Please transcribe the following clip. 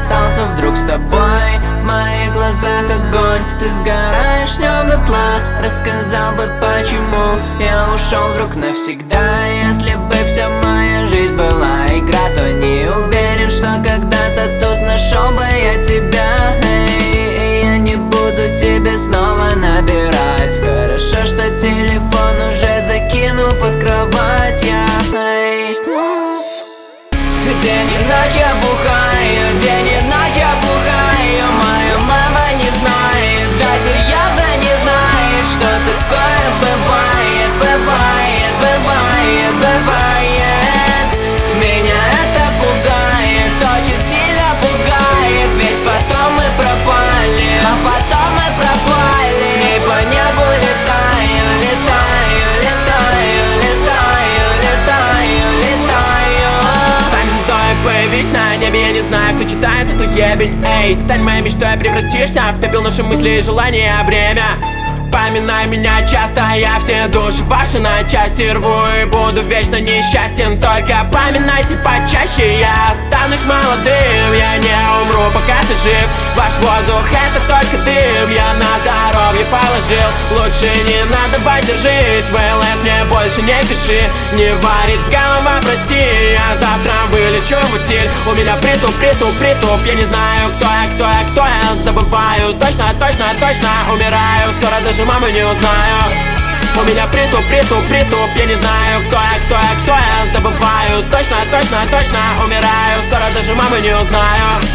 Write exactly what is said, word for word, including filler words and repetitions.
остался вдруг с тобой. В моих глазах огонь, ты сгораешь в нем дотла. Рассказал бы, почему я ушел вдруг навсегда. Если бы вся моя жизнь была игра, то не уверен, что когда-то тут нашел бы я тебя. Эй, я не буду тебе снова набирать. Хорошо, что телефон уже закинул под кровать я. Эй. День и ночь я бухаю, день и ночь я бухаю. Моя мама не знает, да серьезно не знает, что такое бывает, бывает, бывает, бывает. Меня это пугает, очень сильно пугает. Ведь потом мы пропали, а потом мы пропали. С ней по небу летаю, летаю, летаю, летаю, летаю, летаю. Стань звездой, появись на небе, я не знаю, кто читает эту ебень. Эй, стань моей мечтой, превратишься в пепел наши мысли и желания, бремя. Поминай меня часто, я все души ваши на части рву и буду вечно несчастен. Только поминайте почаще, я останусь молодым. Я не умру, пока ты жив. Ваш воздух это только дым, я на здоровье положил. Лучше не надо, держись, в ЛС мне больше не пиши. Не варит голова, прости, я завтра вылечу в утиль. У меня притуп, притуп, притуп, я не знаю, кто я, кто я, кто я. Забываю, точно, точно, точно умираю. Скоро даже маму не узнаю. У меня притуп, притуп, притуп, я не знаю, кто я, кто я, кто я. Забываю, точно, точно, точно умираю. Скоро даже маму не узнаю.